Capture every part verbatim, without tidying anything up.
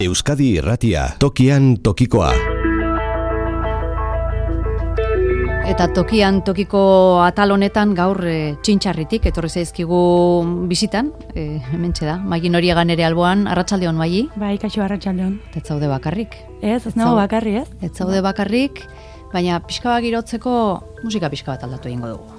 Euskadi Irratia, tokian tokikoa. Eta tokian tokiko atal honetan gaur e, txintxarritik etorri zaizkigu bizitan, e, hementxe da, Maigi Noriegan ere alboan, arratsaldeon Maigi? Bai, kaixo arratsaldeon. Ez zaude bakarrik? Ez, ez nago bakarri, ez? Ez zaude bakarrik, baina pixka bat girotzeko musika pixka bat aldatu egingo dugu.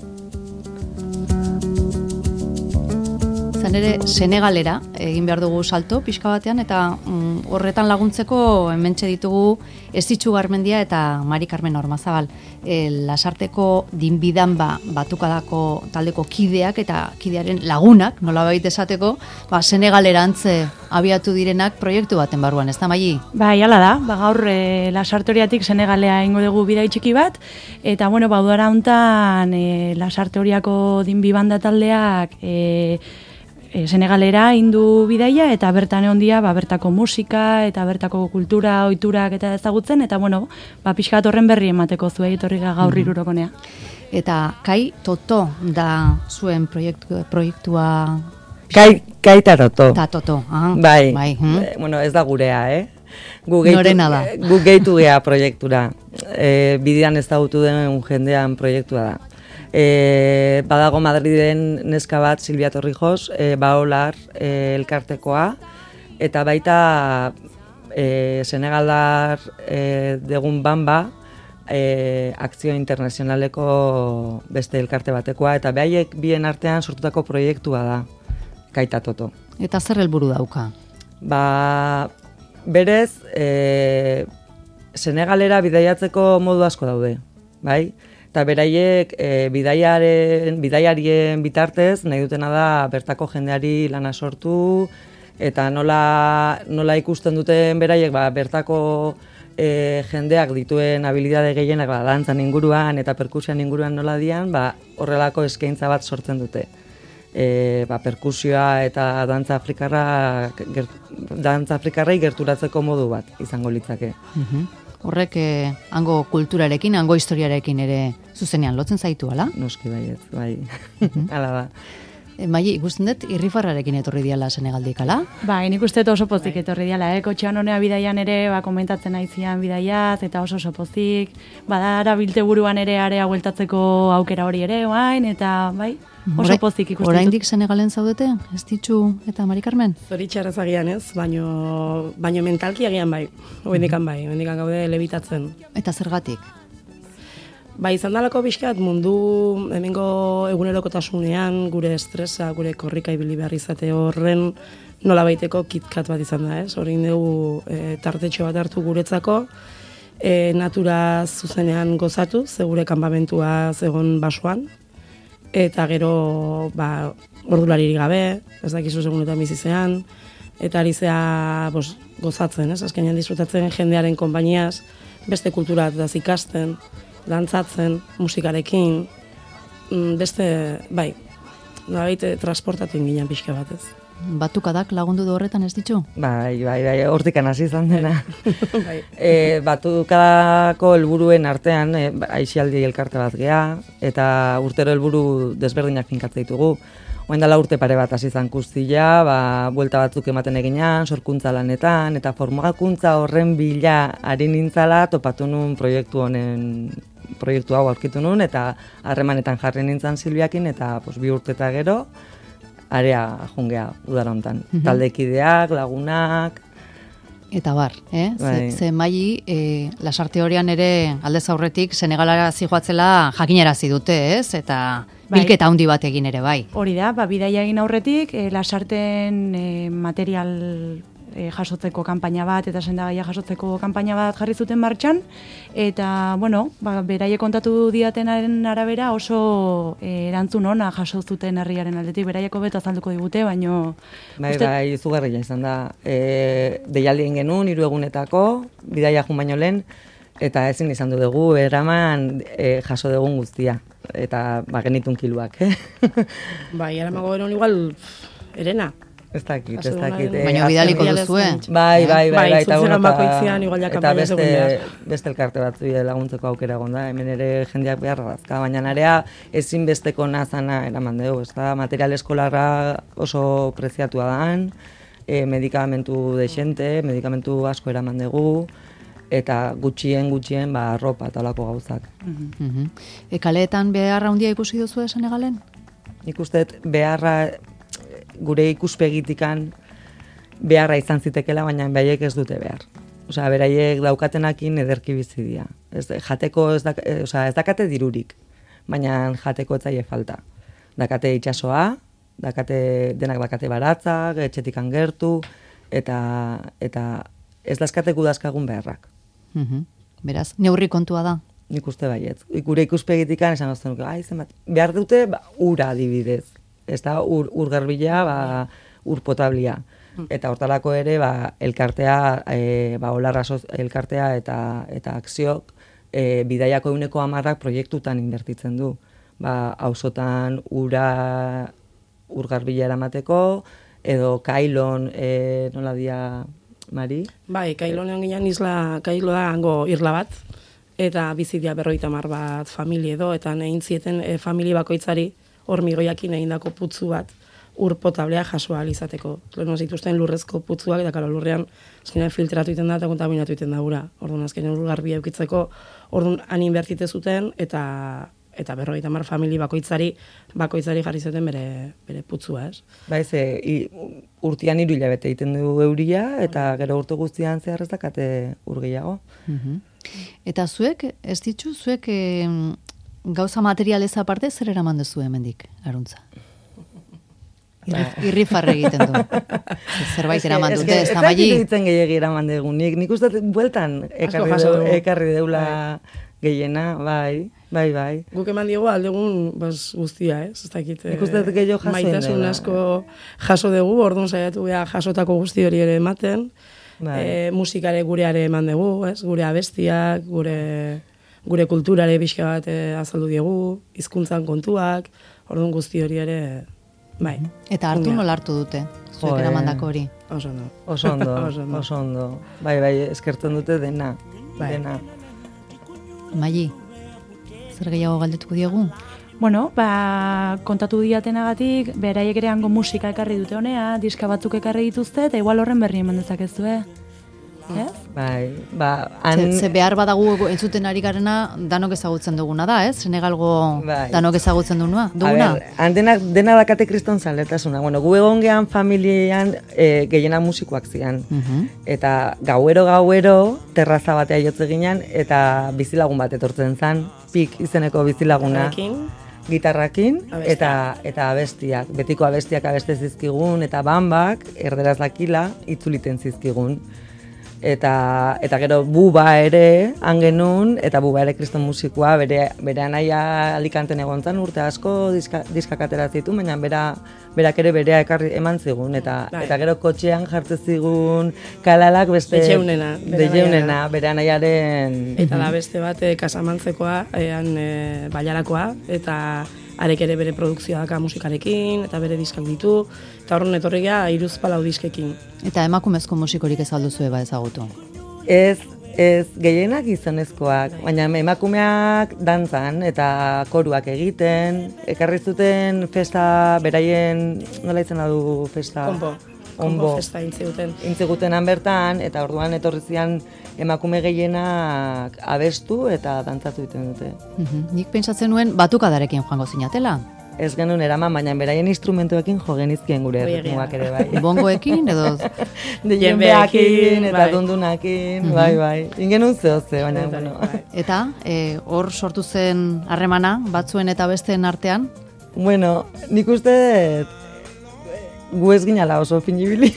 Zan ere, Senegalera egin behar dugu salto pixka batean, eta mm, horretan laguntzeko hementxe ditugu Estitxu Garmendia eta Mari Carmen Ormazabal. E, Lasarteko dinbidanba batukadako taldeko kideak eta kidearen lagunak, nolabait esateko, ba, Senegalerantz abiatu direnak proiektu baten barruan, ez da, Maigi? Bai, hala da, ba, gaur e, Lasartoriatik Senegalea ingo dugu bidai txiki bat, eta bueno, ba, udara hontan e, Lasartoriako dinbibanda taldeak e, E, Senegalera indu bidaia eta bertan egon dira ba, bertako musika eta bertako kultura, ohiturak eta ezagutzen, eta bueno, ba, pixka bat horren berri emateko zuei etorri gaur mm-hmm. Irurokonea. Eta Kai Toto da zuen proiektu, proiektua... Kai, Kai ta Toto. Ta Toto, aha. Bai, bai hm? Bueno, ez da gurea, eh? Gu gehitu, Norena da. Gu gehitu gea proiektura. E, bidean ezagutu den jendean proiektua da. E, badago Madriden neska bat, Silvia Torrijos, e, Baolar e, elkartekoa, eta baita e, Senegaldar e, degun Bamba e, akzio internazionaleko beste elkarte batekoa, eta behaiek bien artean sortutako proiektua da, Kai ta Toto. Eta zer helburu dauka? Ba, berez, e, Senegalera bidaiatzeko modu asko daude, bai? Eta beraiek e, bidaiaren, bidaiarien bitartez nahi dutena da bertako jendeari lana sortu, eta nola, nola ikusten duten beraiek ba, bertako e, jendeak dituen habilidade gehienak ba, dantzan inguruan eta perkusioan inguruan nola dian, ba, horrelako eskaintza bat sortzen dute. E, ba, perkusioa eta dantza afrikarra, ger, dantza afrikarrei gerturatzeko modu bat izango litzake. Mhm. Horrek eh, hango kulturarekin, hango historiarekin ere zuzenean lotzen zaitu, ala? Noski baiet, bai. Hala da. E, Maigi, ikusten dut, irrifarrarekin etorri diala Senegaldik, ala? Ba, nik uste oso pozik etorri diala, eh? Kotxean honea bidaian ere, ba, komentatzen aizian bidaiaz, eta oso oso pozik. Badara bilte buruan ere area hueltatzeko aukera hori ere, oain, eta bai, oso pozik ikusten dut. Oraindik Senegalen zaudete, Estitxu eta Mari Carmen? Zoritxarrez agian ez, baino, baino mentalki agian bai, obendikan bai, obendikan gaude lebitatzen. Eta zergatik? Ba, izan dalako pixkat mundu hemengo egunerokotasunean gure estresa, gure korrika ibili behar izate horren nola baiteko kitkat bat izan da, ez? Horrein dugu e, tartetxo bat hartu guretzako, e, natura zuzenean gozatu, ze gure kanpamentua zegon basoan, eta gero ba, ordularirik gabe, ez dakizu segunetan bizizean, eta ari zea bos, gozatzen, ez? Azkenean disfrutatzen jendearen konpainiaz, beste kultura eta ikasten, dantzatzen, musikarekin, beste, bai, nolabait transportatu inginen pixka batez. Batukadak lagundu du horretan, ez ditu? Bai, bai, bai, hortikan hasi izan dena. Bai. e, batukadako helburuen artean, e, aisialdi elkarte bat gea, eta urtero helburu desberdinak finkatzen ditugu. Oen dela urte pare bat hasi izan guztia, ba, buelta batzuk ematen eginan, sorkuntza lanetan, eta formakuntza horren bila ari nintzala topatu nun proiektu honen, proiektu hau aurkitu nun, eta harremanetan jarri nintzen Silbiakin, eta pos, bi urte eta gero, area jungea udara hontan. Mm-hmm. Taldekideak, lagunak... Eta bar, eh? Bai. Ze, ze Maigi, e, Lasarte horian ere aldez aurretik Senegalara zijoatzela jakinarazi dute, ez? Eta bai. Bilketa handi bat egin ere bai. Hori da, ba, bidaia egin aurretik, e, Lasarten e, material e, jasotzeko kanpaina bat, eta sendagaia jasotzeko kanpaina bat jarri zuten martxan, eta, bueno, ba, beraie kontatu diatenaren arabera oso e, erantzun ona jaso zuten herriaren aldetik, beraieko beto azalduko digute, baino... Bai, uste... bai, izugarria izan da. E, deialdien genuen, hiru egunetako, bidaia jun baino lehen, eta ezin izan du dugu, eraman e, jaso dugun guztia. Eta ba, genitun kiluak, eh? Bai, eramago eron igual, erena. Ez dakit, ez dakit. Eh, baina bidaliko duzue. Bai, bai, bai, bai, eta bueno, eta beste, beste elkarte batzu laguntzeko aukera gonda, hemen ere jendeak beharra dazka, baina narea ezinbesteko nazana eraman dugu, ez da, material eskolarra oso preziatua dan, e, medikamentu desente, medikamentu asko eraman dugu, eta gutxien gutxien ba arropa eta holako gauzak. Mhm. E, kaleetan beharra handia ikusi duzu Senegalen? Nik uste dut beharra gure ikuspegitikan beharra izan zitekela, baina beraiek ez dute behar. Osea, beraiek daukatenakin ederki bizi dira. Ez jateko ez da, osea, ez dakate dirurik, baina jateko ez zaie falta. Dakate itsasoa, dakate denak dakate baratzak, etxetikan gertu eta eta ez dazkate gudazkagun beharrak. Mhm. Beraz, neurri kontua da. Nik uste baietz. Gure ikuspegitikan esan gozten nuke, ai, zenbat, behar dute ba, ura adibidez. Ez da, ur, ur garbila, ba, ur potablia. Eta hortalako ere, ba, elkartea, e, ba, olarra elkartea eta, eta akziok, e, bidaiako euneko hamarrak proiektutan inbertitzen du. Ba, auzotan ura, ur garbila eramateko, edo kailon, e, nola dia, Mari? Bai, Kailonean ginen isla, Kailo da hango irla bat, eta bizidia berroita mar bat familie edo, eta nehin zieten e, familie bakoitzari hormigoiakin egindako putzu bat ur potablea jasoa izateko. Lehen zituzten lurrezko putzuak, eta karo lurrean azkenean filtratu iten da eta kontaminatu iten da ura. Orduan azkenean ur garbia eukitzeko, orduan han inbertite zuten, eta eta berrogeita hamar famili bakoitzari bakoitzari jarri zuten bere bere putzua, ez? Ba, ez, e, urtean hiru hilabete egiten du euria, eta gero urte guztian zehar ez dakate ur gehiago. Mhm. Eta zuek, ez ditzu, zuek e, gauza materialez aparte zer eraman duzu hemendik, Aruntza? Irrifarre egiten du. Zerbait eraman dute, ez da maili? Ez da ditzen gehiagi eraman dugu. Nik, nik uste bueltan ekarri, deula, ekarri deula gehiena, bai, bai, bai. Guk eman diego aldegun bas, guztia, ez? Ez dakit, nik uste gehiago jaso maitasun asko jaso dugu, orduan saiatu geha jasotako guzti hori ere ematen. Bai. E, musikare gureare eman dugu, ez? Gure abestiak, gure, gure kulturare pixka bat e, azaldu diegu, hizkuntzan kontuak, orduan guzti hori ere, bai. Eta hartu nola hartu dute, zuek eramandako hori? Oso ondo. Oso ondo, oso ondo. Bai, bai, eskertzen dute dena, bai. Dena. Maili, zer gehiago galdetuko diegu? Bueno, ba, kontatu diatenagatik, beraiek ere hango musika ekarri dute honea, diska batzuk ekarri dituzte, eta igual horren berri eman dezakezue. Ez? Bai, ba... Han... Ze, ze behar badagu entzuten ari garena danok ezagutzen duguna da, ez? Senegalgo bai. Danok ezagutzen duguna? duguna? A ber, han dena, dena dakate kriston zaletasuna. Bueno, gu egon gehan familian e, gehiena musikoak zian. Uh-huh. Eta gauero gauero terraza batea jotze ginen, eta bizilagun bat etortzen zen, pik izeneko bizilaguna. Gitarrakin eta eta abestiak, betiko abestiak abeste zizkigun, eta bambak, erderaz dakila, itzuliten zizkigun. Eta, eta gero buba ere, angenun, eta buba ere kriston musikoa, bere, bere anaia Alicanten egon zan, urte asko diska, diskak atera zitu, baina bera, berak ere berea ekarri eman zigun, eta, eta gero kotxean jartze zigun kalalak beste... Dejeunena. Dejeunena, bere anaiaren... Eta da beste bat, e, kasamantzekoa, ean e, bailarakoa, eta arek ere bere produkzioa daka musikarekin, eta bere diskak ditu, eta horren etorria hiruzpalau diskekin. Eta emakumezko musikorik ez alduzue ba ezagutu? Ez, ez gehienak gizonezkoak, baina emakumeak dantzan eta koruak egiten, ekarri zuten festa beraien, nola izena du festa? Konpo. Konbo festa intziguten. Intzegutenan bertan, eta orduan etorri zian emakume gehienak abestu eta dantzatu egiten dute. Uh-huh. Nik pentsatzen nuen batukadarekin joango zinatela. Ez genuen eraman, baina beraien instrumentuekin jo genizkien gure erritmoak ere bai. Bongoekin edo? Jenbeakin eta dundunakin, bai, bai. Ingenun zehoze, baina, bueno. Eta, hor e, sortu zen harremana, batzuen eta besteen artean? Bueno, nik uste gu ez ginala oso finibili.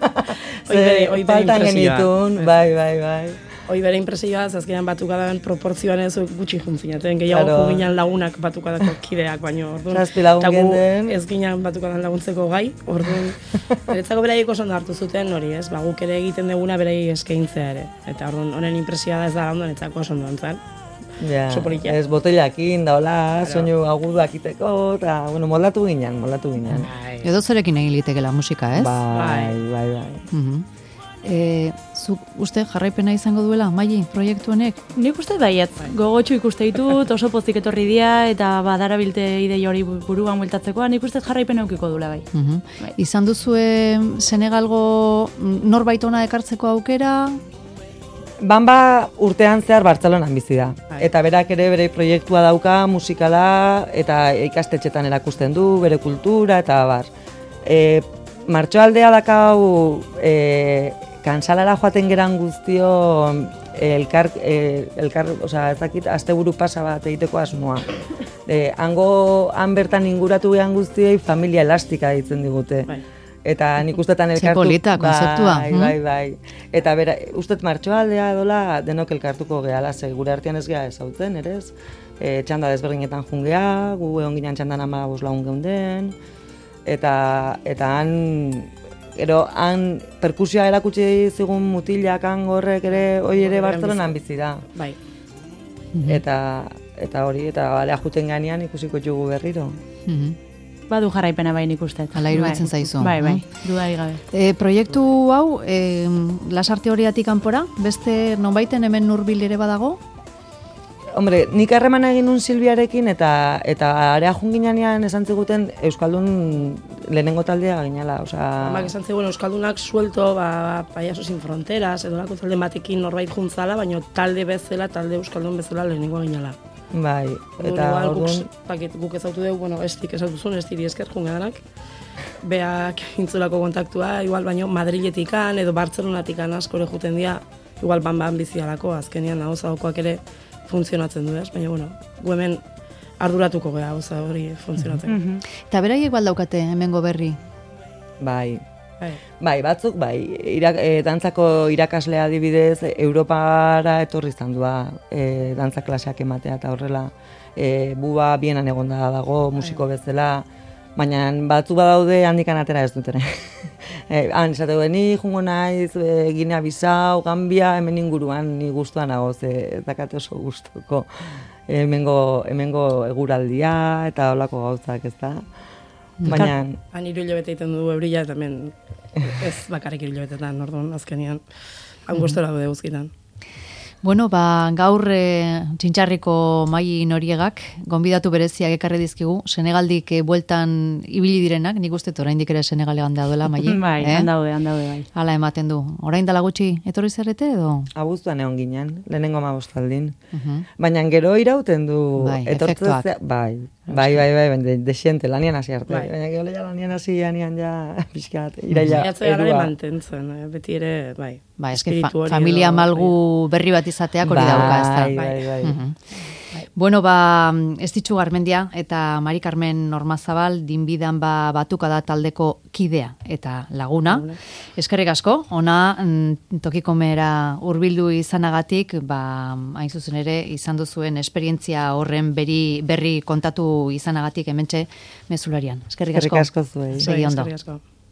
Ze, faltan genitun, bai, bai, bai. Hoi bere impresioa, zazkenean batukadaben proportzioan ez gutxi juntzinaten, gehiago claro. Ginen lagunak batukadako kideak, baino, orduan. Zazpi lagun genden. Ez ginen batukadan laguntzeko gai, orduan. Beretzako beraiek oso ondo hartu zuten hori, ez? Ba, guk ere egiten duguna beraiek eskaintzea ere. Eta orduan, honen impresioa da ez da ondo, netzako oso ondo antzan. Ja, ez botellakin, da hola, claro. Soinu aguduak iteko, eta, bueno, moldatu ginen, moldatu ginen. Edo zerekin egin litekela musika, ez? Bai, bai, bai. Uh-huh. E, zuk uste jarraipena izango duela, Maili, proiektu honek? Nik uste baiet, gogotxu ikuste ditut, oso pozik etorri dira, eta badarabilte idei hori buruan bueltatzekoa, nik uste jarraipena eukiko dula bai. Uh-huh. Bai. Izan duzue Senegalgo norbait ona ekartzeko aukera? Bamba urtean zehar Bartzelonan bizi da. Bai. Eta berak ere bere proiektua dauka, musikala, eta ikastetxetan erakusten du, bere kultura, eta bar. E, Martxoaldea dakau e, kansalara joaten geran guztio elkar, e, elkar, osea, ez dakit, asteburu pasa bat egiteko asmoa. E, hango, han bertan inguratu gehan guztiei familia elastika ditzen digute. Bai. Eta nik ustetan elkartu... polita, konzeptua. Bai, bai, bai. Eta bera, ustet martxoaldea edola denok elkartuko gehala, ze gure artean ez geha ezautzen, ere ez? E, txanda desberdinetan jungea, gu egon ginen txandan ama bos lagun geunden, eta, eta han, ero, han perkusioa erakutsi zigun mutilak han horrek ere, hoi ere Bartzelonan bizi da. Bai. Eta, eta hori, eta balea juten ganean ikusiko jugu berriro. Uh-huh. Badu jarraipena bai nik uste. Hala iruditzen zaizu. Bai, bai, Mm. dudari gabe. E, proiektu hau, e, lasarte horiatik kanpora, beste nonbaiten hemen hurbil ere badago? Hombre, nik harremana egin nun Silviarekin eta eta area junginean esan ziguten Euskaldun lehenengo taldea ginala, osea... Amak esan zegoen Euskaldunak suelto, ba, Payaso sin fronteras, edo lako talde batekin norbait juntzala, baina talde bezala, talde Euskaldun bezala lehenengo ginala. Bai, Eta eta guk, orduan... paket, guk ezautu dugu, bueno, estik ezautu zuen, estiri esker jungedanak. Beak intzulako kontaktua, igual baino Madriletikan edo Bartzelonatikan askore juten dira, igual ban-ban bizialako, azkenian nahozagokoak ere funtzionatzen du, ez? Baina, bueno, gu hemen arduratuko gea, oza hori funtzionatzen. Mhm. Eta beraiek baldaukate hemengo berri? Bai, Bai. bai, batzuk, bai, irak, e, dantzako irakaslea adibidez, Europara etorri izan dua, e, dantza klaseak ematea eta horrela, e, bua bienan egonda dago, musiko bezala, baina batzu badaude handikan atera ez dutene. e, han, esate duen, ni jungo naiz, e, Ginea Bisau, Gambia, hemen inguruan ni guztuan nago, ze ez dakate oso gustuko hemengo, hemengo eguraldia eta holako gauzak, ez da? Baina... Han hiru hilabete egiten du eurila, eta hemen ez bakarrik hiru hilabetetan, orduan, azkenian, han gustora daude guzkitan. Bueno, ba, gaur e, txintxarriko Maili Noriegak gonbidatu bereziak ekarri dizkigu, Senegaldik e, bueltan ibili direnak, nik uste oraindik ere Senegalean daudela, Maili. Bai, eh? handaude, handaude bai. Hala ematen du. Orain dela gutxi etorri zerrete edo? Abuztuan egon ginen, lehenengo hamabostaldin. Uh-huh. Baina gero irauten du... Bai, etortzen efektuak. zea- Bai, bai, bai, bai, bai, de, desiente, lanian hasi arte. Bai. Baina gero ja lanian hasi, lanian ja, pixkat, iraila, Jaiatze garare erua. mantentzen, eh, beti ere, bai. Ba, eske fa espiritu hori familia edo, malgu berri bat izateak hori Bai, dauka, ez da? bai, bai, bai. Mhm. Bueno, ba, ez ditxu Garmendia eta Mari Carmen Normazabal dinbidan ba batuka da taldeko kidea eta laguna. Eskerrik asko, ona mm, tokikomera hurbildu izanagatik, ba, hain zuzen ere, izan duzuen esperientzia horren berri, berri kontatu izanagatik hementxe mezularian. Eskerrik asko. Eskerrik asko zuei. Segi ondo. Eskerrik asko.